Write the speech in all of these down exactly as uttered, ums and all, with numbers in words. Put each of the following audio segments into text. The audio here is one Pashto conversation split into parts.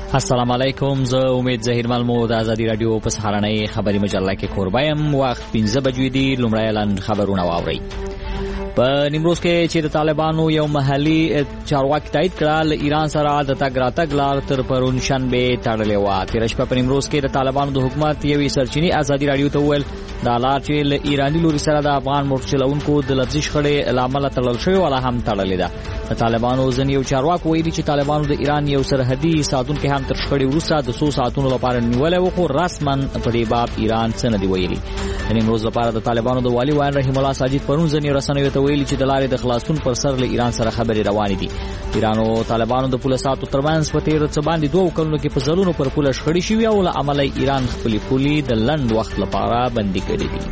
السلام علیکم. زه امید ظهیر ملمو د ازادي رادیو په سهارنۍ خبري مجله کې کوربه یم. وخت پنځه بجې دي. لومړی اعلان خبرونه واورئ. په نیمروز کې چې د طالبانو یو محلي چارواکي تایید کړه له ایران سره د تګ راتګ لار تر پرون شنبه تړلې وه. تېره شپه په نیمروز کې د طالبانو د حکومت یوې سرچینې ازادي رادیو ته وویل دا لار چې له ایراني لوري سره د افغان موټر چلوونکو د لفظي شخړې له امله تړل شوې وه لا هم تړلې ده. د طالبانو ځینې یو چارواکو ویلي چې طالبانو د ایران یو سرحدي ساتونکی هم تر شخړې وروسته د څو ساعتونو لپاره نیولی و، خو رسما په دې باب ایران څه نه دي ویلي. د نیمروز لپاره د طالبانو د والي وایي رحیم الله ساجد پرون ځینې رسنیو ته ویلي چې د لارې د خلاصون پر سر له ایران سره خبرې روانې دي. ایران او طالبانو د پوله ساتو ترمنځ په تېر څه باندې دوه کلونو کې په زرونو پر پوله شخړې شوې او له امله ایران خپلې پولې د لنډ وخت لپاره بندي کړې دي.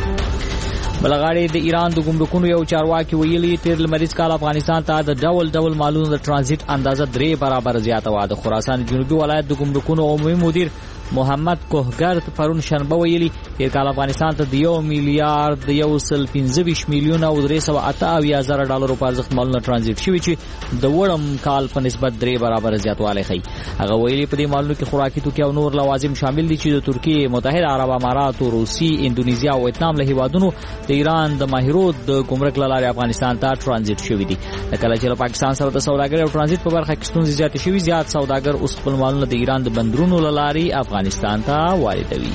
بلغاړي د ایران د ګمرکونو یو چارواکي ویلي تیر لمریز کال افغانستان ته د ډول ډول مالونو د ترانزیت اندازه درې برابر زیاته وه. د خراسان جنوبي ولایت د ګمرکونو عمومي مدیر محمد کوهګرد پرون شنبه ویلي تیر کال افغانستان ته د یو میلیارډ یو سل پنځه ویشت میلیونه او درې سوه اته اویا زره ډالرو په ارزښت مالونه ترانزیت شوي چې د وړم کال په نسبت درې برابره زیاتوالی ښیي. هغه ویلي په دې مالونو کې خوراکي توکي او نور لوازم شامل دي چې د ترکیې، متحده عرب امارات، روسي، اندونیزیا او ویتنام له هیوادونو د ایران د ماهرو د ګمرک له لارې افغانستان ته ترانزیت شوي دي. کله چې له پاکستان سره د سوداګرۍ او ترانزیت په برخه کې ستونزې زیاتې شوي، زیات سوداګر اوس خپل مالونه د ایران د بندرونو له لارې افغانستان ته واردوي.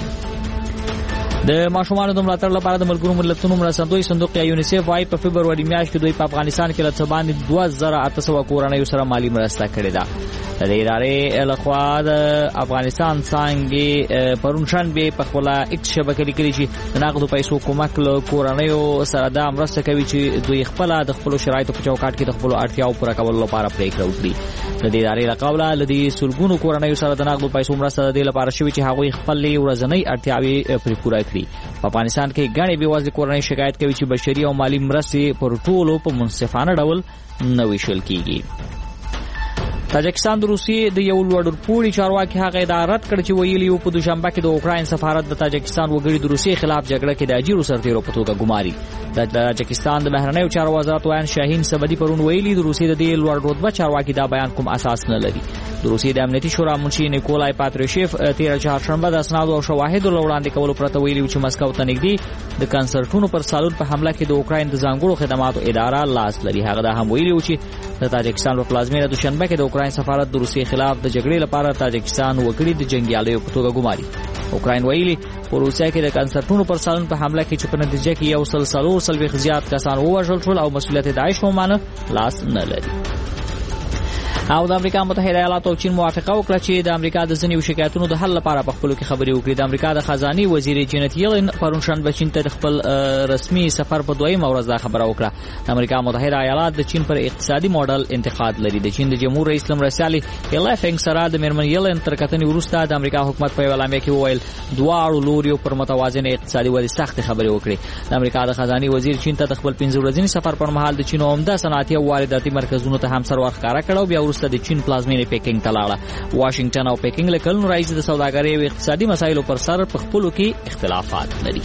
د ماشومانو د ملاتړ لپاره د ملګرو ملتونو مرستندوی صندوق یا یونیسیف وايي په فبروري میاشت کې دوی په افغانستان کې له څه باندې دوه زره اته سوه کورنیو سره مالي مرسته کړې ده. د دې ادارې لخوا د افغانستان څانګې پرون شنبه په خپله ایکس شبکه لیکلي چې د نغدو پیسو کومک له کورنیو سره دا مرسته کوي چې دوی خپله د خپلو شرایطو په چوکاټ کې د خپلو اړتیاو پوره کولو لپاره پریکړه وکړي. د دې ادارې له قوله له دې سلګونو کورنیو سره د نغدو پیسو مرسته د دې لپاره شوې چې هغوی خپلې ورځنۍ اړتیاوې پرې پوره کړي. په افغانستان کې ګڼې بېوزلې کورنۍ شکایت کوي چې بشري او مالي مرستې پر ټولو په منصفانه ډول نه ویشل کیږي. تاجکستان د روسیې د یو لوړپوړي چارواکي هغه ادعا رد کړ چې ویلي و په دوشنبه کې د اوکراین سفارت د تاجکستان وګړي د روسیې خلاف جګړه کې د اجیرو سرتیرو په توګه ګماري. د تاجکستان د بهرنیو چارو وزارت وایي شاهین سبدي پرون ویلي د روسیې د دې لوړ رتبه چارواکي دا بیان کوم اساس نه لري. د روسیې د امنیتي شورا منشي نیکولای پاتریشیف تېره چهارشنبه د اسنادو او شواهدو له وړاندې کولو پرته ویلي چې مسکو ته نږدې د کنسرټونو پر سالون په حمله کې د اوکراین د ځانګړو خدماتو اداره لاس لري. هغه دا هم ویلي و چې د تاجکستان په پلازمینه دوشنبه کې د اوکراین سفارت د روسیې خلاف د جګړې لپاره تاجکستان وګړي د جنګیالیو په توګه ګماري. اوکراین ویلي په روسیه کې د کنسرټونو پر سالون په حمله کې چې په نتیجه کې یو سل څلور څلوېښت زیات کسان ووژل شول او مسؤلیت داعش ومانه لاس نه لري. او د امریکا متحده ایالاتو او چین موافقه وکړه چې د امریکا د ځینې شکایتونو د حل لپاره په خپلو کې خبرې وکړي. د امریکا د خزاني وزیر جینت یلن پرون شنبه چین ته د خپل رسمي سفر په دویمه ورځ دا خبره وکړه. د امریکا متحده ایالات د چین پر اقتصادي موډل انتقاد لري. د چین د جمهور رئیس لمرسیالي ایلافنګ سره د میرمن یلن تر کتنې وروسته د امریکا حکومت په اعلامیه کې وویل دواړو لوریو پر متوازنه اقتصادي ودې سخت خبرې وکړي. د امریکا د خزاني وزیر چین ته د خپل پنځه ورځني سفر پر مهال د چین عمده صنعتي او وارداتي مرکزونو ته هم سر ورښکاره کړ او بیا وروسته د چین پلازمینه پیکینګ ته لاړه. واشنگټن او پیکینګ له کلونو راهیسې د سوداګرۍ او اقتصادي مسایلو پر سر په خپلو کې اختلافات لري.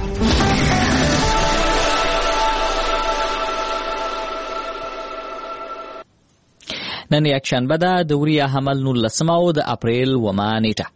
نن یکشنبه ده د وریه حمل نولسمه او د اپریل اوومه نیټه.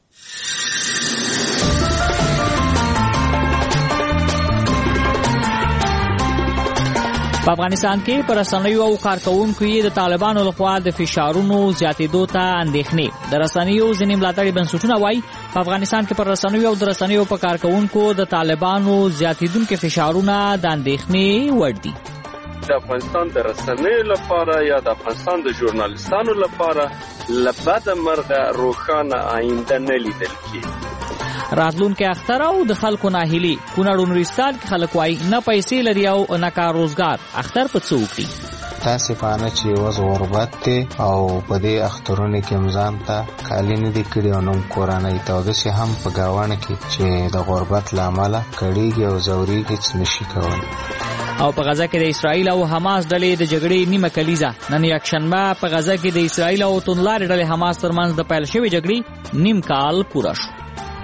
په افغانستان کې پر رسنیو او کارکونکو یې د طالبانو لخوا د فشارونو زیاتېدو ته اندېښنې. د رسنیو ځینې ملاتړي بنسټونه وایي په افغانستان کې پر رسنیو او د رسنیو په کارکونکو د طالبانو زیاتېدونکي فشارونه د اندېښنې وړ دي. د افغانستان د رسنیو لپاره یا د افغانستان د ژورنالیستانو لپاره له بده مرغه روښانه آینده نه لیدل کېږي. راتلونکي اختر او د خلکو ناهیلي. کونړ یونیورسټات کې خلک وایي نه پیسې لري او نه کار روزګار. اختر په څه وکړي؟ تاسفانه چې وز غربت دی او په دې اخترونو کې مزان ته کالی نه دي کړي او نوم کورانۍ ته او داسې هم په ګاونه کې چې د غربت له امله کړېږي او ځورېږي چې نشي کولی. او په غزه کې د اسرائیل او حماس ډلې د جګړې نیمه کلیزه. نن یکشنبه په غزه کې د اسرائیل او توندلارې ډلې حماس ترمنځ د پیل شوې جګړې نیم کال پوره شو.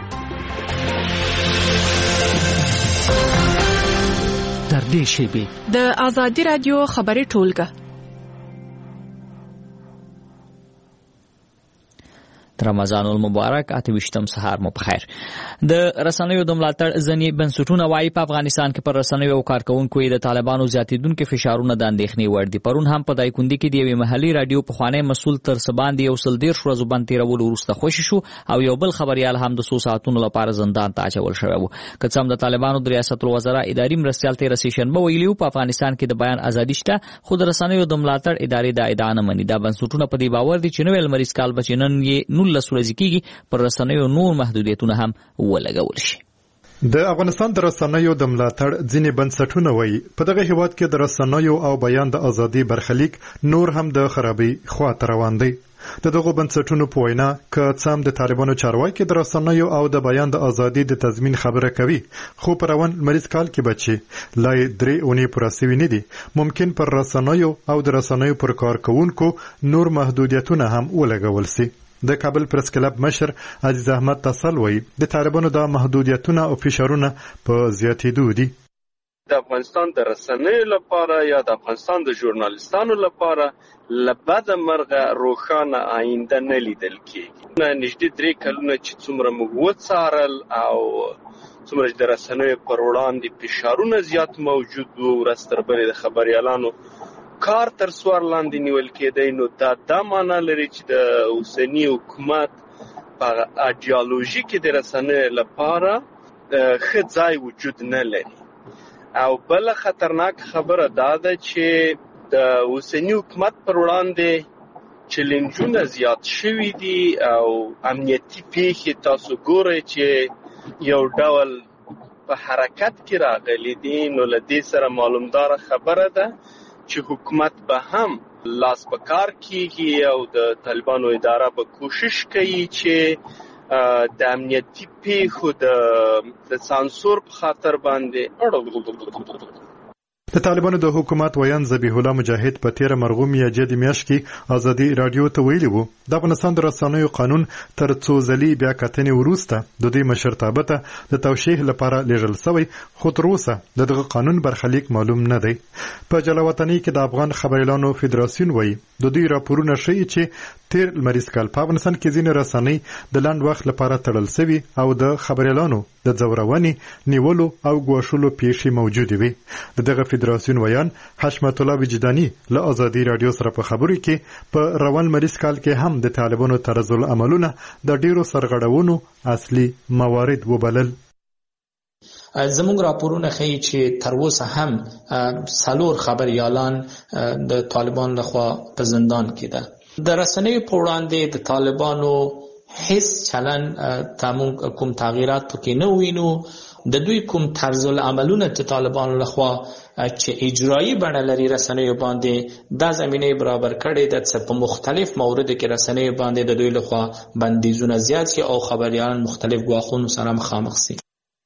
در دې شیبې د ازادي رادیو خبري ټولګه. رمضان المبارک اته ویشتم سهار مو بخیر. د رسنیو د ملاتړ ځنی بنسټونه وايي په افغانستان کې پر رسنیو او کارکونکو د طالبانو زیاتیدونکو فشارونه د اندېښنې وړ دي. پرون هم په دایکندي کې د یوې محلي رادیو په خوانی مسول تر سباندې یو سل ډیر شو زبان تیرول وروسته خوشی شو او یو بل خبريال هم د څو ساعتونو لپاره زندان ته اچول شوی وو. که څوم د طالبانو د ریاست الوزرا اداري مرستيال تیر سیشن به ویلیو په افغانستان کې د بیان ازادي شته، خو د رسنیو د ملاتړ ادارې د ادعا نه مني. دا بنسټونه په دې باور دي چې نو ویل مریض کال بچنن یې نولس ورځې کېږي پر رسنیو نور محدودیتونه هم ولګول شي. د افغانستان د رسنیو د ملاتړ ځینې بنسټونه وایي په دغه هیواد کې د رسنیو او بیان د ازادي برخلیک نور هم د خرابي خواته روان دی. د دغه بنسټونو په وینا که څام د طالبانو چارواکي د رسنیو او د بیان د ازادي د تضمین خبره کوي، خو پر روان مریض کال کې بچي لای درې اونۍ پر اسوي نه دي، ممکن پر رسنیو او د رسنیو پر کارکونکو نور محدودیتونه هم ولګول شي. د کابل پریس کلب مشر عزیز احمد تسل وایي د طالبانو د محدودیتونه او فشارونه په زیاتېدو دي. د افغانستان د رسنیو لپاره یا د افغانستان د ژورنالیستانو لپاره لبد مرغه روښانه آینده نه لیدل کېږي. نږدې درې کلونه چې څومره موږ وڅارل او څومره د رسنیو پر وړاندې فشارونه زیات موجود وو، ورځ تر بلې د خبریالانو کار تر سوار لاندې نیول کېدی، نو دا دا معنا لري چې د اوسني حکومت په ایډیالوژي کې د رسنیو لپاره ښه ځای وجود نه لري. او بل خطرناک خبره دا ده چې د اوسني حکومت پر وړاندې چیلنجونه زیات شوي دي او امنیتي پیښې تاسو ګورئ چې یو ډول په حرکت کې راغلي دي. نو له دې سره معلومداره خبره ده چې حکومت به هم لاس په کار کیږي او د طالبانو اداره به کوشش کوي چې د امنیتي پیښو د سانسور په خاطر باندې د طالبانو د حکومت ویان ذبیح الله مجاهد په تیر مرغوم یا جدي میاشت کې ازادي رادیو ته ویلي وو د افغانستان د رسنیو قانون تر څو ځلې بیا کتنې وروسته د دې مشرتابه ته د توشیح لپاره لیږل شوی، خو تر اوسه د دغه قانون برخلیک معلوم نه دی. په جلاوطنۍ کې د افغان خبریالانو فدراسیون وایي د دوی راپورونه ښیي چې تیر لمریز کال په افغانستان کې ځینې رسنۍ د لنډ وخت لپاره تړل شوي او د خبریالانو د ځورونې، نیولو او ګواښلو پیښې موجودې وي. د دغه فدراسیون ویان حشمت الله وجداني له ازادي رادیو سره په خبرو کې په روان مریض کال کې هم د طالبانو طرز العملونه د ډیرو سرغړونو اصلي موارد وبلل. زموږ راپورونه ښیي چې تر اوسه هم څلور خبریالان د طالبان لخوا په زندان کې ده. د رسنیو په وړاندې د طالبانو هیڅ چلن تمون کوم تغییرات پکې نه وینو. د دوی کوم طرز العملونه د طالبانو لخوا چې اجرایی بڼه لري رسنیو باندې دا زمینه برابر کړي ده چې په مختلف موردو کې رسنیو باندې د دوی لخوا بندیزونه زیات شي او خبریالان مختلف ګواښونو سره مخامخ شي.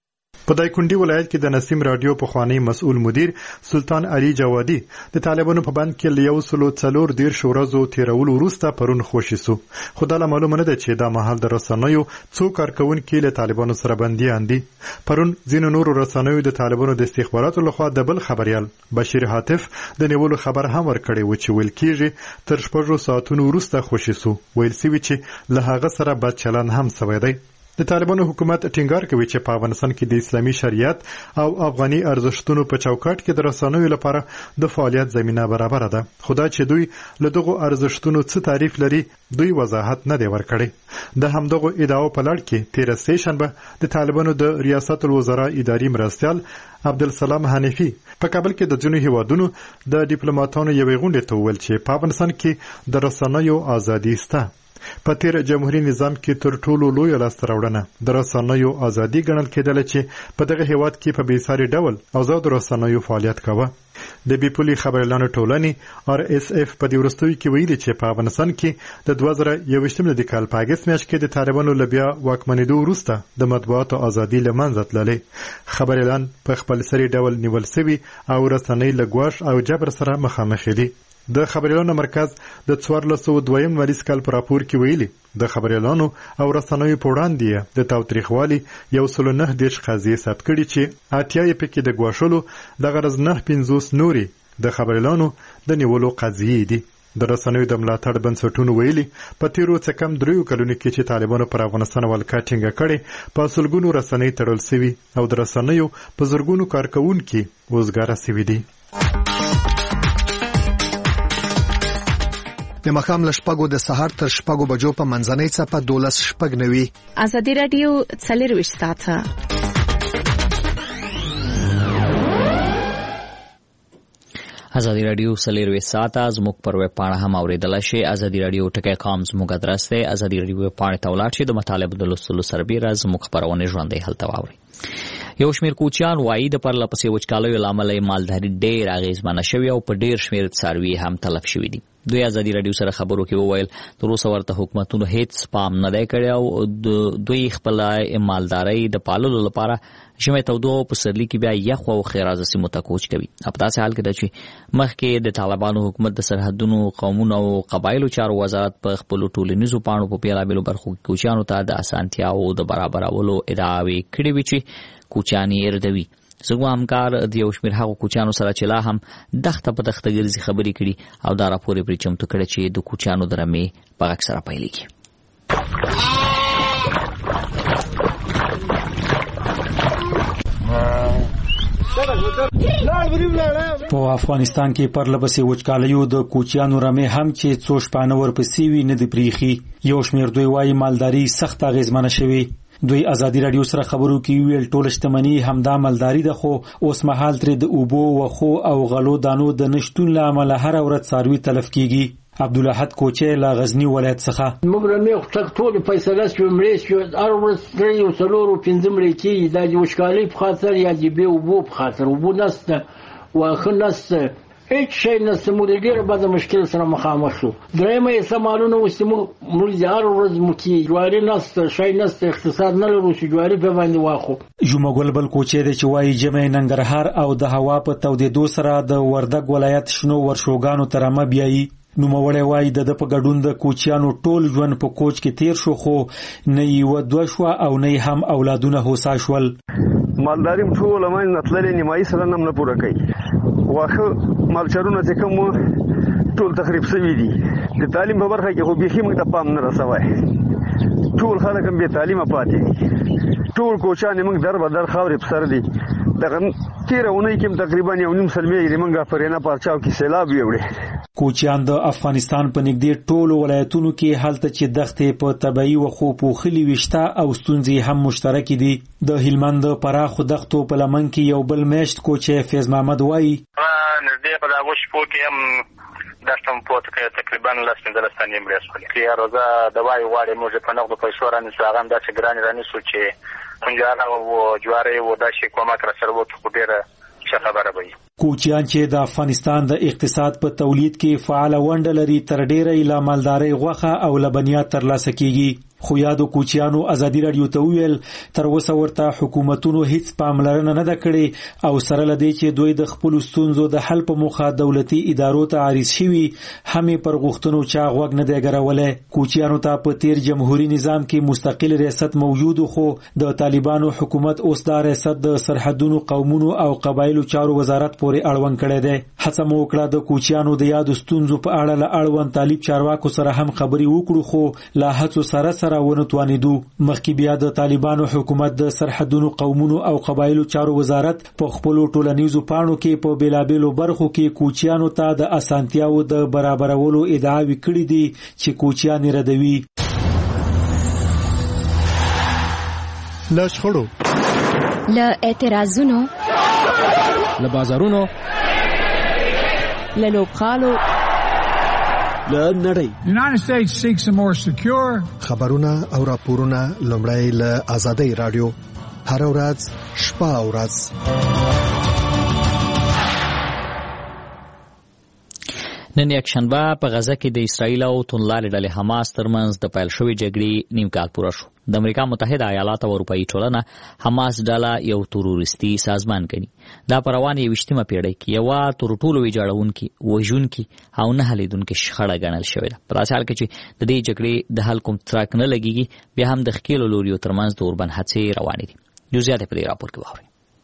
په دایکندي ولایت کې د نسیم رادیو پخوانی مسؤل مدیر سلطان علي جوادي د طالبانو په بند کې لیو سلو څلور دیر شورزو تیرول وروسته پرون خوشی سو. خو دا معلومه نه ده چې دا مهال د رسنیو څو کارکونکو له طالبانو سره بنديان دي. پرون ځینو نورو رسنیو د طالبانو د استخباراتو لخوا د بل خبريال بشیر حاتف د نیولو خبر هم ورکړی و چې ویل کېږي تر شپږو ساعتونو وروسته خوشی سو. ویل سوي چې له هغه سره بد چلن هم شوی دی. د طالبانو حکومت ټینګار کوي چې په افغانستان کې د اسلامي شریعت او افغاني ارزښتونو په چوکاټ کې د رسنیو لپاره د فعالیت زمينه برابر ده. خدای چې دوی له دغه ارزښتونو څه تعریف لري دوی وضاحت نه دی ورکړی. د همدغه ادعاو په لړ کې تیر سهشنبه د طالبانو د ریاست الوزرا اداري مرستيال عبدالسلام حنیفی په کابل کې د ځینو هیوادونو د ډیپلوماټانو یوې غونډې ته وویل چې په افغانستان کې د رسنیو ازادي شته. په تیر جمهوریت نظام کې تر ټولو لوی لاسته راوړنه د رسنیو ازادي ګڼل کېدله چې په دغه هیواد کې په بیساري ډول آزاد رسنیو فعالیت کاوه. د بیپولي خبریالانو ټولنې آر اس اف په دې وروستیو کې ویلي چې په افغانستان کې د دوه زره یوویشتم د کال په اګست میاشت کې د طالبانو له بیا واکمنېدو وروسته د مطبوعاتو ازادي له منځه تللې. خبریالان په خپل سري ډول نیول شوي او رسنۍ له ګواښ او جبر سره مخامخ دي. د خبریالانو مرکز د څوارلس سوه دویم مریض کال په راپور کې ویلي د خبریالانو او رسنیو په وړاندې د تاوتریخوالي یو سل نه دېرش قضیې ثبت کړي چې اتیا یې پکې د ګواښلو د غرض نه پنځوس نورې د خبریالانو د نیولو قضیې دي. د رسنیو د ملاتړ بنسټونو ویلي په تیرو څه کم دریو کلونو کې چې طالبانو پر افغانستان ولکه ټینګه کړې په سلګونو رسنۍ تړل سوي او د رسنیو په زرګونو کارکونکي وزګاره سوي دي. د مخام لشپګو د سهار تر شپګو بجو په منځنۍ څپه دولس شپګ نوي. ازادي رادیو څلرویشت ساعته ازادي رادیو څلرویشت ساعته زموږ پر ویب پاڼه هم اوریدلای شئ. ازادي رادیو ټکی کام زموږ ادرس دی. ازادي رادیو ویب پاڼه ته ولاړ شئ د مطالبو د لوستلو سربیره زموږ خپرونه ژوندۍ هلته واورئ. یو شمېر کوچیان وایي د پرله پسې وچکالیو له امله یې مالداري ډېر اغېزمنه شوې او په ډېر شمېر څاروي هم تلف شوي دي. دوی ازادي رادیو سره خبرو کې وویل تر اوسه ورته حکومتونو هیڅ پام نه دی کړی او دوی خپله مالدارۍ د پاللو لپاره ژمي تودوخه په پسرلي کې بیا یخ او ښېرازه سیمو ته کوچ کوي. په داسې حال کې ده چې مخکې د طالبانو حکومت د سرحدونو قومونو او قبایلو چارو وزارت په خپلو ټولنیزو پاڼو په بېلابېلو برخو کې کوچیانو ته د اسانتیاو د برابرولو ادعاوې کړې وې چې کوچیان یې ردوي. زموږ همکار د یو شمېر هغو کوچیانو سره چې لا هم دښته په دښته ګرځي خبرې کړي او دا راپور یې پرې چمتو کړی چې د کوچیانو د رمې په غږ سره پیلېږي. په افغانستان کې پرلپسې وچکالیو د کوچیانو رمې هم چې څو شپانه ورپسې وي نه دي پریښي. یو شمېر دوی وایي مالداري سخت اغېزمنه شوې. دوی ازادي رادیو سره خبرو کې ویل ټول شتمني همدا مالداري ده خو اوس مهال ترې د اوبو وخو او غلو دانو د نشټون له امله هر ورځ څاروي تلف کیږي. عبدالاحد کوچی له غزنی ولایت څخه موږ رمې خو ټول فیصله شو مړې شو هر ورځ درې او څلور او پنځه مړې کېږي دا د وچکالۍ په خاطر یا د بې اوبو په خاطر اوبو نشته واښه نشته هیڅ شی نشته موږ ډېره بده مشکل سره مخامخ شو. درېیمه یې سامانونه اوس موږ د هر ورځ مو کې جواري نشته شی نشته اقتصاد نه لرو چې جواري په باندې واخو. ژومګل بل کوچی دی چې وایي ژمی ننګرهار او د هوا په تودېدو سره د وردګ ولایت شنو ورشوګانو تر رمه بیایي. نوموړی وایي د ده په ګډون د کوچیانو ټول ژوند په کوچ کې تیر شو خو نه یوه دوه شوه او نه هم اولادونه هوسا شول. مالداري م ټوله منځ نه تللې نیمایي سلنه هم نه پوره کوي. واښه مالچرونه چې کوم وو ټول تخریب شوي دي. د تعلیم په برخه کې خو بیخي موږ ته پام نه رسوی. ټول خلک هم بې تعلیمه پاتې دي. ټول کوچیان یې موږ در به در خاورې په سر دي. دغه تېره اونۍ کې هم تقریبا یو نیم سل مېږې د موږ فرینه پارچاو کې سیلاب یوړې. کوچیان د افغانستان په نږدې ټولو ولایتونو کې هلته چې دښتې په طبیعي وښو پوښلي وي شته او ستونزې هم مشترکې دي. د هلمند د پراخو دښتو په لمن کې یو بل میشت کوچی فیض محمد وایي نږدې په دغو شپو کې هم دښته مو پورته کړې تقریبا لس پنځلس تنې مړې شولې. که روزه دوایي غواړې موږ په نغدو پیسو رانیسو هغه هم داسې ګرانې رانیسو چې پنجاره و جواری و داسې کومک راسره وکړو خو ډېره ښه خبره به وي. کوچیان چې د افغانستان د اقتصاد په تولید کې فعاله ونډه لري تر ډېره یې له مالدارۍ غوښه او لبنیات ترلاسه کیږي. خو یادو کوچیانو ازادي رادیو ته وویل تر اوسه ورته حکومتونو هیڅ پاملرنه نه ده کړې او سره له دې چې دوی د خپلو ستونزو د حل په موخه دولتي ادارو ته عریض شوي هم یې پر غوښتنو چا غوږ نه دی ګرولی. کوچیانو ته په تیر جمهوري نظام کې مستقل ریاست موجود خو د طالبانو حکومت اوس دا ریاست د سرحدونو قومونو او قبایلو چارو وزارت پورې اړوند کړی دی. هڅه مو وکړه د کوچیانو د یادو ستونزو په اړه له اړوند طالب چارواکو سره هم خبرې وکړو خو له هڅو سره سره ونه توانېدو. مخکې بیا د طالبانو حکومت د سرحدونو قومونو او قبایلو چارو وزارت په خپلو ټولنیزو پاڼو کې په بېلابېلو برخو کې کوچیانو ته د اسانتیاو د برابرولو ادعاوې کړې دي چې کوچیان یې ردوي. له شخړو له اعتراضونو له بازارونو له لوبغالو له نړۍ United States seeks a more secure خبرونه او راپورونه لومړی له آزادۍ رادیو هر ورځ شپه او ورځ. نن یکشنبه په غزه کې د اسرایل او توندلارې ډلې حماس ترمنځ د پیل شوې جګړې نیم کال پوره شو. د امریکا متحده ایالات او اروپایي ټولنه حماس ډله یو تروریستي سازمان ګڼي. دا په روانه یویشتمه پیړۍ کې یوه تر ټولو ویجاړونکې وژونکې او نه حلیدونکې شخړه ګڼل شوې ده. په داسې حال کې چې د دې جګړې د حل کوم څرک نه لګېږي بیا هم د ښکېلو لوریو ترمنځ د اوربند هڅې روانې دي. جزئیات په دې راپور کې واورئ.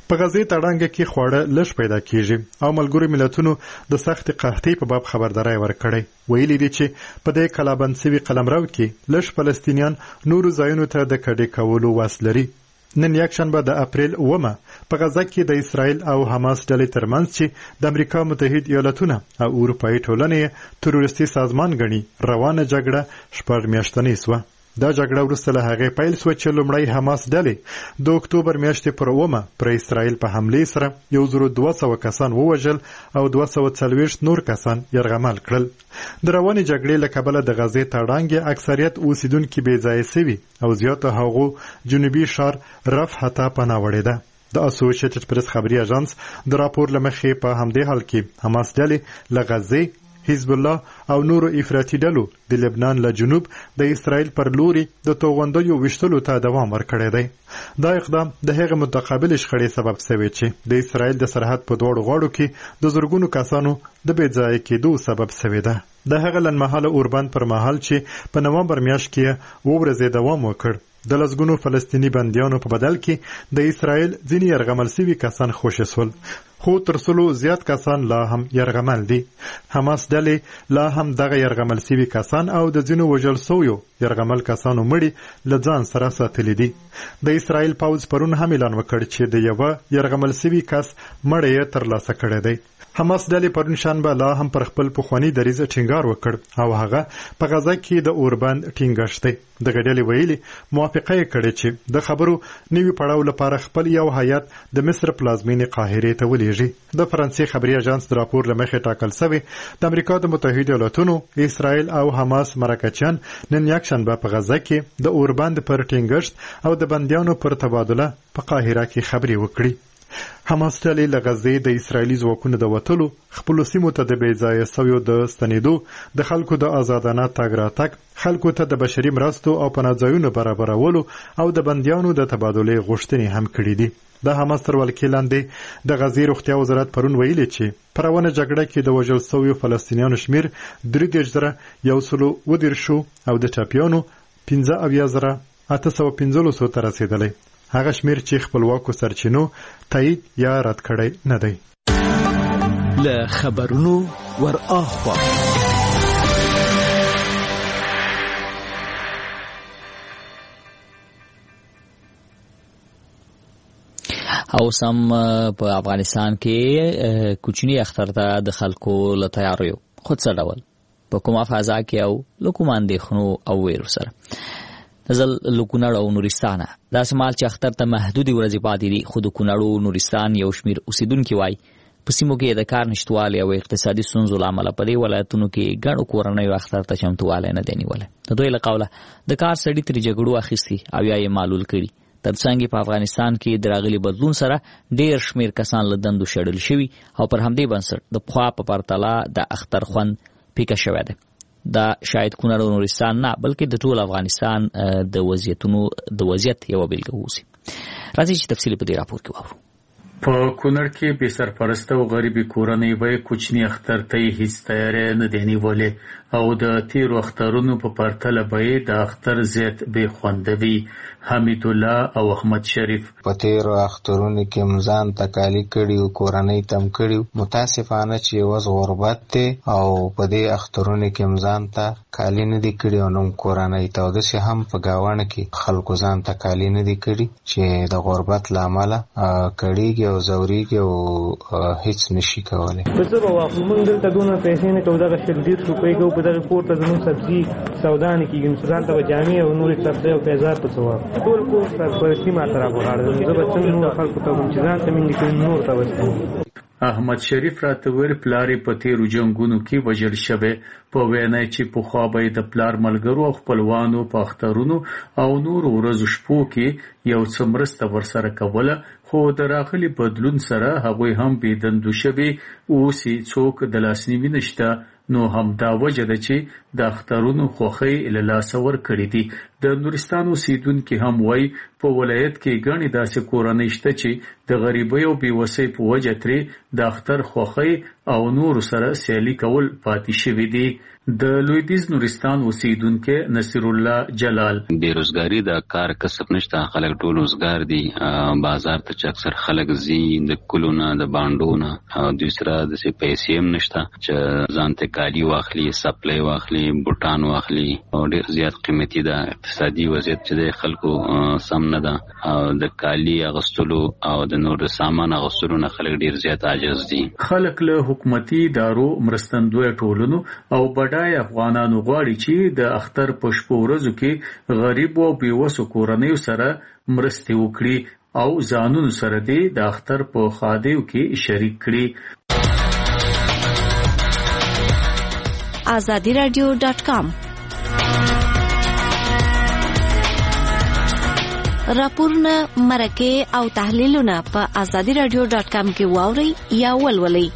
په غزې تړانګه کې خواړه لږ پیدا کیږي او ملګرو ملتونو د سخت قحطۍ په باب خبرداري ورکړې. ویلي دي چې په دې کلابند سوي قلمرو کې لږ فلسطینیان نورو ځایونو ته د کډې کولو واس لري. نن یکشنبه د اپریل اومه په غزه کې د اسرائیل او حماس ډلې ترمنځ چې د امریکا متحده ایالاتونه او اروپایي ټولنې تروریستي سازمان ګڼي روانه جګړه شپږ میاشتنۍ سوه. دا جګړه وروسته له هغې پیل سوه چې لومړی حماس ډلې د اکتوبر میاشتې پر اومه پر اسرائیل په حملې سره یو زرو دوه سوه کسان ووژل او دوه سوه څلوېښت نور کسان یرغمل کړل. د روانې جګړې له کبله د غزې تړانګې اکثریت اوسیدونکي بې ځایه سوي او زیاتو هغو جنوبي ښار رفح ته پناه وړې ده. د اسوسییټډ پریس خبري اژانس د راپور له مخې په همدې حال کې حماس ډلې له غزې، حزب الله او نورو افراطي ډلو د لبنان له جنوب د اسرائیل پر لوري د توغندیو وشتلو ته دوام ورکړی دی. دا اقدام د هغه متقابل شخړې سبب شوی چې د اسرائیل د سرحد په دواړو غاړو کې د زرګونو کسانو د بې ځایه کېدو سبب شوی ده. د هغه لنډمهاله اوربند پر مهال چې په نومبر میاشت کې اوه ورځې دوام وکړ، د لسګونو فلسطیني بندیانو په بدل کې د اسرائیل ځینې یرغمل سوي کسان خوشي سول، خو تر سلو زیات کسان لا هم یرغمل دي. حماس ډلې لا هم دغه یرغمل سوي کسان او د ځینو وژل سویو یرغمل کسانو مړي له ځان سره ساتلي دي. د اسرائیل پوځ پرون هم اعلان وکړ چې د یوه یرغمل سوي کس مړی یې ترلاسه کړی دی. حماس ډلې پرون شنبه لا هم پر خپل پخواني دریځ ټینګار وکړ او هغه په غزه کې د اوربند ټینګښت دی. دغه ډلې ویلي موافقه یې کړې چې د خبرو نوي پړاو لپاره خپل یو هیات د مصر پلازمینې قاهرې ته ولیږي. د فرانسې خبري اژانس د راپور له مخې ټاکل شوی د امریکا د متحده ایالاتونو، اسرائیل او حماس مرکچیان نن یکشنبه په غزه کې د اوربند پر ټینګښت او د بندیانو پر تبادله په قاهره کې خبرې وکړي. حماس ډلې له غزې د اسرائیلي ځواکونو د وتلو، خپلو سیمو ته د بې ځایه سویو د ستنېدو، د خلکو د آزادانه تګ راتګ، خلکو ته د بشري مرستو او پناه ځایونو برابرولو او د بندیانو د تبادلې غوښتنې هم کړې دي. د حماس تر ولکې لاندې د غزې روغتیا وزارت پرون ویلي چې په روانه جګړه کې د وژل سویو فلسطینیانو شمېر درې دېرش زره یو سلو اووه دېرشو او د ټپیانو پنځه اویا زره اته سوه پنځلسو ته رسېدلی. هغه شمیر چې خپلواکو سرچینو تایید یا رد کړی نه دی. له خبرونو ور اخوا او سم په افغانستان کې کوچنی اختر ته د خلکو له تیاریو خود څه ډول په کومه فضا کې او لکومان اندېښنو او ویرو سره نزل لکونړ او نورستان دا سمال چې اختر ته محدودي ورځې پاتې دي، خو د کونړ او نورستان یو شمیر اوسیدونکي وایي په سیمو کې د کار نشټوالي او اقتصادي ستونزو له امله په دې ولایتونو کې ګڼو کورنیو اختر ته چمتووالی نه دی نیولی. د دوی له قوله د کار سړي ترې جګړو اخیستي او یا یې معلول کړي. تر څنګ په افغانستان کې د راغلي بدلون سره ډېر شمیر کسان له دندو شړل شوي او پر همدې بنسټ د پخوا په پرتله د اختر خوند پیکه شوی دی. دا شاید کونړ او نورستان نه بلکې د ټول افغانستان د وضعیتونو د وضعیت یو بیلګه اوسي. راځي چې تفصیل په دې راپور کې واورو. په کونړ کې بې سرپرسته او غریبي کورنۍ به کوچني اختر ته هیڅ تیاری نه دی نیولې او د تیرو اخترونو په پرتله به د اختر زیات بې خونده وي. حمید الله او احمد شریف په تیرو اخترونو کې مزان تکالی کړي او کورنۍ تم کړي، متاسفانه چې وز غربت ته او په دې اخترونو کې مزان ته کالی نه دي کړي او نوم کورنۍ ته د سه هم په گاوان کې خلکو ځان تکالی نه دي کړي چې د غربت لامل کړيږي او زوريږي او هیڅ نشي کولای. په څه به واخلو موږ دلته دونه پیسې نه کوو، دغه شل ډېر روپۍ کوو په دغه کور ته زموږ سبزي سودا نه کېږي، نو ځان ته به جامې او نورې سبزۍ او پیزار په څه واخلو. ټول کور سرپرستي ماته راپغاړه ده، زه به څنګه نور خلکو ته وم چې ځان ته مې لیکلي نور ته وسلم. احمد شریف راته ویل پلار په تیرو جنګونو کې وژل شوی، په وینا چې پخوا به د پلار ملګرو او خپلوانو په اخترونو او نورو ورځو شپو کې یو څه مرسته ورسره کوله، خو د راغلي بدلون سره هغوی هم بې دندو شوي. اوس یې څوک د لاسنیوي نشته، نو همدا وجه ده چې د اخترونو خوښۍ له لاسه ورکړې دي. د نورستان اوسیدونکو هم وایي په ولایت کې ګڼې داسې کورنۍ شته چې د غریبۍ او بېوسۍ په وجه ترې د اختر خوښۍ او نورو سره سیالي کول پاتې شوي دي. د لویدیځ نورستان اوسیدونکو نصیر الله جلال: بیروزګاری د کار کسب نشته، خلک ټول روزګار دي، بازار ته چې اکثر خلک ځي د کلونه د باندونه او دوی سره د پیسې هم نشته چې ځان ته کالي واخلي، سپلای واخلي، بوټان واخلي او ډېر زیات قیمتي ده. اقتصادي وضعیت چې د خلکو سم نه ده او د کالي اغوستلو او د نور سامان اغوستلو نه خلک ډېر زیات عاجز دي. خلک له حکومتي ادارو مرستندوی ټولنو او بډای افغانانو غواړي چې د اختر په شپو ورځو کې غریب او بېوسو کورنیو سره مرستې وکړي او ځانونو سره دې د اختر په ښادیو کې شریک کړي. آزادی رادیو ډاټ کام راپورونه، مرکې او تحلیلونه په آزادی رادیو ډاټ کام کې واورئ یا ولولئ.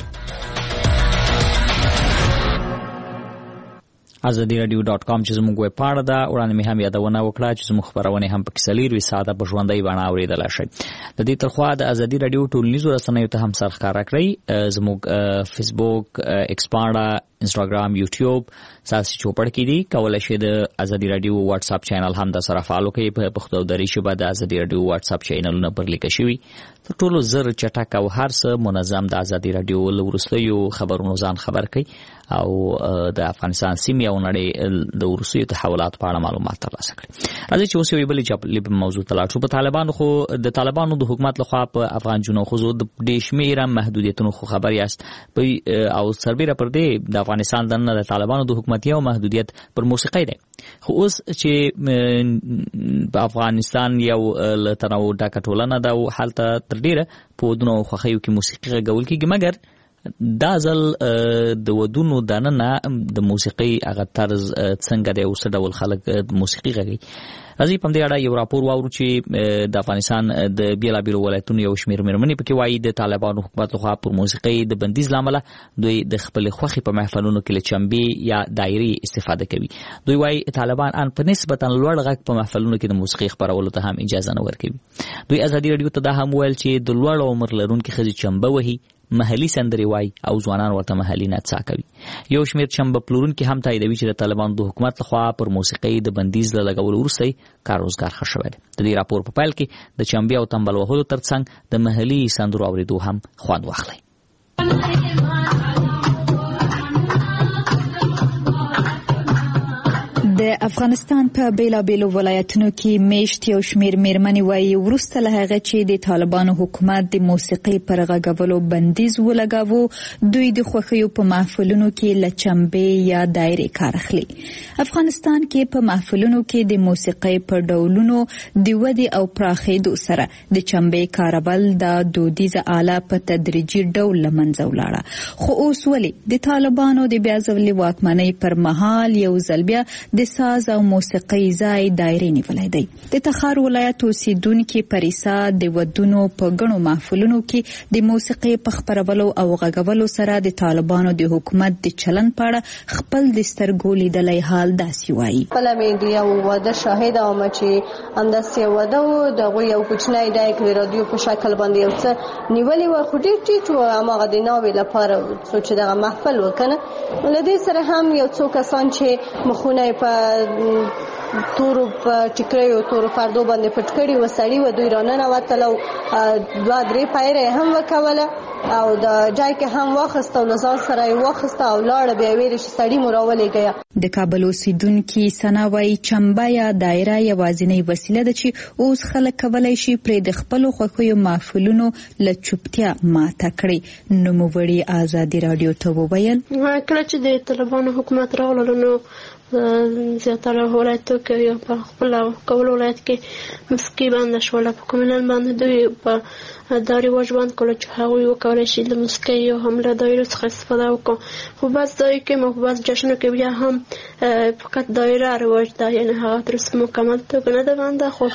آزادی رادیو ډاټ کام چې زموږ ویب پاڼه ده، وړاندې مې هم یادونه وکړه چې زموږ خپرونې هم پکې څلېروي ساعته په ژوندۍ بڼه اورېدلی شئ. د دې ترخوا د آزادي رادیو ټولنیزو رسنیو ته هم سر ښکاره کړئ. زموږ فیسبوک، ایکس پاڼه، انسټاګرام، یوټیوب ساسي چوپړ کې دي. کولی شئ د آزادي رادیو واتس اپ چینل هم د سره فالو کړئ. په پښتو او دري ژبه د آزادي رادیو واتس اپ چینلونه پر لیکل شوي. تر ټولو زر چټک او هر څه منظم د آزادي رادیو له وروستیو خبرونو ځان خبر کړئ او د افغانستان سیمې او نړۍ د وروستیو تحولاتو په اړه معلومات ترلاسه کړئ. راځئ چې اوس یوې بلې جالبې موضوع ته لاړ شو. په طالبانو خو د طالبانو د حکومت لخوا په افغان جنو ښځو د ډېر شمېره محدودیتونو خو خبر یاست او سربیره پر دې د افغانستان دننه د طالبانو د حکومت یو محدودیت پر موسیقۍ دی. خو اوس چې په افغانستان یو له تنوع ډکه ټولنه ده او هلته تر ډېره په ودونو او خوښیو کې موسیقي غږول کېږي، مګر دا ځل د ودونو دننه د موسیقۍ هغه طرز څنګه دی او څه ډول خلک موسیقي غږوي. راځئ په همدې اړه یو راپور واورو چې د افغانستان د بېلابېلو ولایتونو یو شمېر مېرمنې پکې وایي د طالبانو حکومت لخوا پر موسیقۍ د بندیز له امله دوی د خپلې خوښې په محفلونو کې له چمبې یا دایرې استفاده کوي. دوی وایي طالبان ان په نسبتا لوړ غږ په محفلونو کې د موسیقۍ خپرولو ته هم اجازه نه ورکوي. دوی ازادي راډیو ته دا هم ویل چې د لوړ عمر لرونکي ښځې چمبه وهي، محلي سندرې وایي او ځوانان ورته محلي نڅا کوي. یو شمېر چمبه پلورونکي هم تاییدوي چې د طالبانو د حکومت لخوا پر موسیقۍ د بندیز له لګولو وروسته کار روزګار ښه شوی دی. د دې راپور په پیل کې د چمبې او تمبل وهلو ترڅنګ د محلي سندرو اورېدو هم خوند واخلئ. د افغانستان په بیلابیلو ولایتونو کې میشت یو شمیر میرمنې وایي وروسته له هغه چې د طالبانو حکومت د موسیقۍ پر غږولو بندیز ولګاوه، دوی د خوښیو په محفلونو کې له چمبې یا دایرې کار اخلي. افغانستان کې په محفلونو کې د موسیقۍ په ډولونو د ودې او پراخېدو سره د چمبې کارول د دودیزه آله په تدریجي ډول له منځه ولاړه. خو اوس ولې د طالبانو د بیا ځلې واکمنۍ پر مهال یو ځل بیا د ساز او موسیقۍ ځای دایرې نیولی دی؟ د تخار ولایت اوسیدونکي پریسا د ودونو په ګڼو محفلونو کې د موسیقۍ په خپرولو او غږولو سره د طالبانو د حکومت د چلن په اړه خپل د سترګو لیدلی حال داسې وایي. خپله مې د یو واده شاهده وم چې همداسې واده و، د هغوی یو کوچنی ډایک د رادیو په شکل باندې یو څه نیولي وه، خو ډېر ټیټ و، هماغه د ناوې لپاره څو چې دغه محفل و که نه. له دې سره هم یو څو کسان چې مخونه یې په تورو په ټیکریو تورو پردو باندې پټ کړي و، سړي و، دوی راننوتل او دوه درې پیره یې هم وکوله او د جایکې هم واخیسته او له ځان سره یې واخیسته او لاړه، بیا ویلې چې سړي مو راولېږه. د کابل اوسیدونکي سنا وایي چمبه یا دایره یوازینۍ وسیله ده چې اوس خلک کولی شي پرې د خپلو خوښیو محفلونو له چوپتیا ماته کړي. نوموړي ازادي راډیو ته وویل کله چې د طالبانو حکومت راغلل نو زیاتره ولایتو کې یا په خپل کابل ولایت کې موسیقي بنده شوله. په کومنال باندې دوی په دا رواج باندې کله چې هغوی وکولی شي له موسیقۍ یا هم له دایرو څخه استفاده وکړو. خو بعض ځایو کې مو په بعض جشنو کې بیا هم فقط دایره رواج ده، یعنې هغه تر اوسه مکمل توګه نه ده بنده. خو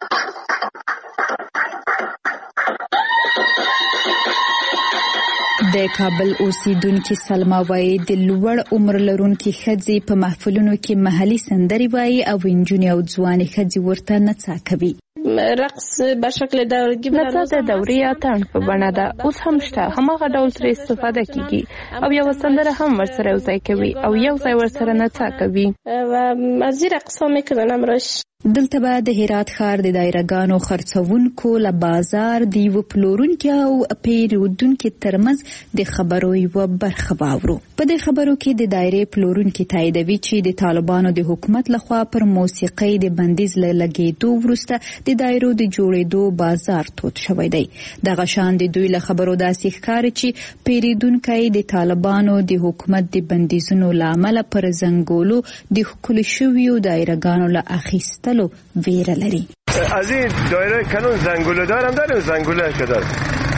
د د کابل اوسیدونکو سلما وایي د لوړ عمر لرونکو ښځې په محفلونو کې محلي سندرې وایي او نجونې او ځوانې ښځې ورته نڅا کوي. رقص به شکل دورگی نڅا د دورې یا ترنګ په بڼه ده، اوس هم شته. هماغه ډول ترې استفاده کیږي او یو سندره هم ورسره یوځای کوي او یو ځای ورسره نڅا کوي. و از این رقص ها میکنن امروز. دلته به د هرات ښار د دایرګانو خرڅونکو له بازار د یو پلورونکو او پیرودونکو ترمنځ د خبرو یو برخه واورو. په دې خبرو کې د دایرې پلورونکو تاییدوي چې د طالبانو د حکومت لخوا پر موسیقۍ د بندیز لګېدو وروسته د دایرو د جوړېدو بازار تود شوی دی. دغه شان د دوی له خبرو داسې ښکاري چې پیرودونکي د طالبانو د حکومت د بندیزونو له امله پر زنګولو د ښکلو شویو دایرګانو له اخیستلو ویره لري. از این دایره کنون زنگوله دارم داریم زنگوله که دارم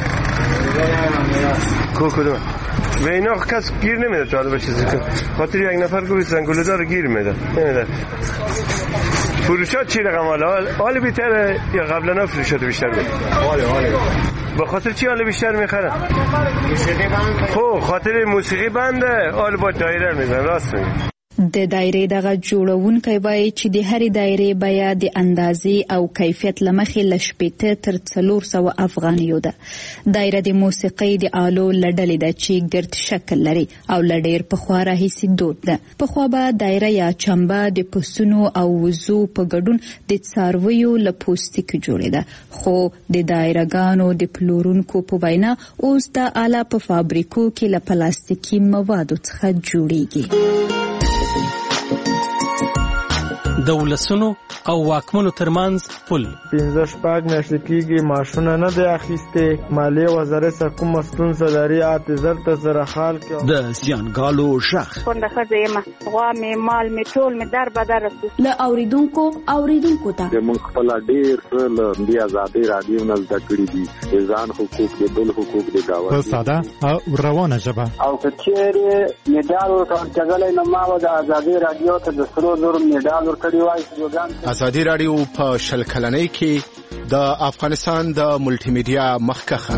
کوکدون به اینا کس گیر نمیده طالب چیزی که خاطر یک نفر که زنگوله داره گیر میده نمیده. فروشات چی رقم حالا حال بیتره یا قبلا فروشات بیشتر بود؟ حاله حاله با خاطر چی حال بیشتر میخرن؟ خب خاطر موسیقی بنده حال با دایره میزن. راست میگه. د دایرې دغه جوړونکی وایي چې د هرې دایرې بیه د اندازې او کیفیت له مخې له شپېته تر څلور سوه افغانیو ده. دایره د موسیقۍ د آلو له ډلې ده چې ګرد شکل لري او له ډېر پخوا راهیسې دود ده. پخوا به دایره یا چمبه د پسونو او وزو په ګډون د څارویو له پوستکي جوړېده، خو د دایرګانو د پلورونکو په وینا اوس دا آله په فابریکو کې له پلاستیکي موادو څخه جوړیږي. د ولسونو او واکمنو ترمنځ پل پنځه شپږ میاشتې کېږي معاشونه نه دی اخیستې. مالیې وزارت څخه کومه ستونزه لري اته زر ته زره خال کې د زیانګالو غږ کونډه ښځه یم، غوا مې مال مې ټول مې در بدر له اوریدونکو اوریدونکو ته موږ خپل ډېر څه له دې ازادۍ رادیو نه زده کړي دي، د ځان حقوق د بل حقوق د گاونډي په ساده او روانه ژبه. او که چېرې میډال ورکړلی نو ما به د ازادۍ رادیو ته د سرو زرو میډال ورکړی وای. ازادي رادیو په شل کلنۍ کې د افغانستان د ملټي میډیا مخکخه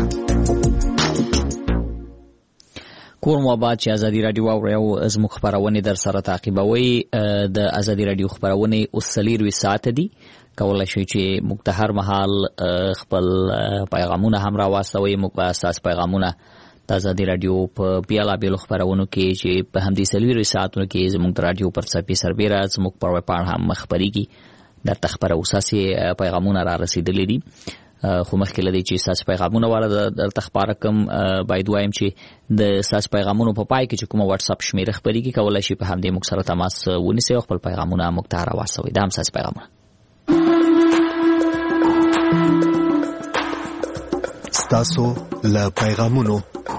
کوم وبات چې ازادي رادیو او یو زموږ خبرونه در سره تعقیبوي. د ازادي رادیو خبرونه اوسلیروي ساعت دي، کولای شئ چې موږ ته هر مهال خپل پیغامونه هم راوستوي. موږ په اساس پیغامونه د ازادي رادیو په بیاله بیلو خبرونو کې چې په همدې سلیروي ساعتونو کې زموږ رادیو پر صفحه سربېره زموږ پر ویب پاڼه هم خبريږي. در تخبر اوساسي پیغامونه را رسیدلې دي، خو مخکې لدی چې اساس پیغامونه واره در تخبر کوم باید وایم چې د اساس پیغامونو په پای کې چې کومه واتس اپ شمیره خبريږي کولای شي په همدې موږ سره تماس ونیسئ او خپل پیغامونه موږ ته راوستوي. دا هم اساس پیغامونه ستاسو له پیغامونو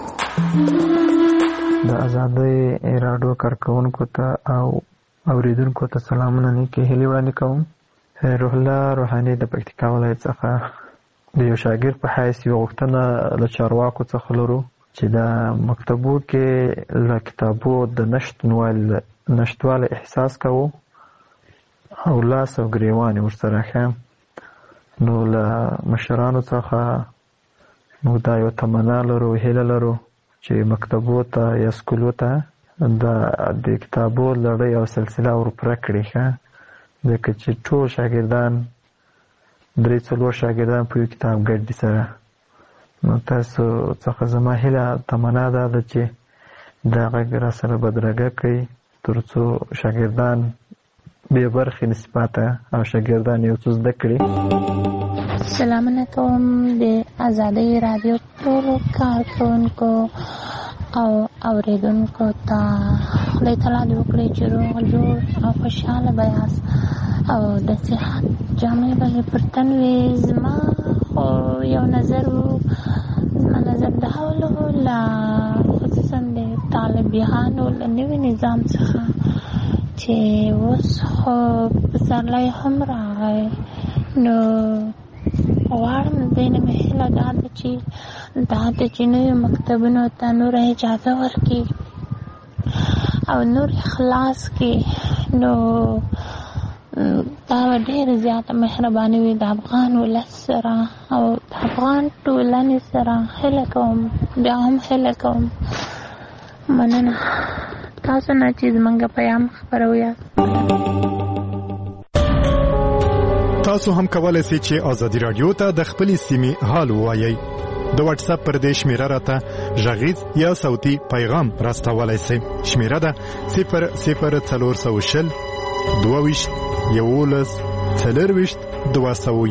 د ازادۍ رادیو کارکونکو ته او اوریدونکو ته سلامونه نیکې هیلې وړاندې کوم. روح الله روحاني د پکتیکا ولایت څخه د یو شاګرد په حیث یو غوښتنه له چارواکو څخه لرو چې د مکتبو کې له کتابو د نشتوالي نشتواله احساس کوو او لاس او ګریوان ورسره ښه. نو له مشرانو څخه موږ دا یو تمنا لرو، هیله لرو چې مکتبو ته یا سکولو ته د کتابو لړۍ او سلسله ورپوره کړي ښه، ځکه چې ټول شاګردان درې څلور شاګردان په یو کتاب ګډ دي سره. نو تاسو څخه زما هیله تمنا دا ده چې دا غږ را سره بدرګه کړئ تر څو شاګردان بې برخې نسباته او شاګردان یو څه زده کړي. سلامونه کوم د ازادۍ رادیو ټولو کارکونکو او اوریدونکو ته. خدای تعالی دې وکړي چې روغ جوړ او خوشحاله به یاست او د صحت جامې به پر تن وي. زما خو یو نظر و، زما نظر دا و له خصوصا د طالبانو له نوي نظام څخه چې اوس خو پسرلی هم راغی، نو غواړم د دې نه مې هیله دا ده چې دا د چې نویو مکتبونو ته نوره اجازه ورکړي او نور خلاص کړي، نو دا ډېره زیاته مهرباني وي د افغان ولس سره او د افغان ټولنې سره. هیله کوم بیا هم هیله کوم مننه تاسو نه چې زموږ پیغام خپروي. تاسو هم کولای شئ چې آزادي رادیو ته د خپلې سیمې حال ووایئ. د واتس اپ پر دې شمیره راته غږیز یا صوتي پیغام راستولای شئ. شمیره ده صفر صفر څلور سوه شل دوه ویشت یولس څلور ویشت دوه سوه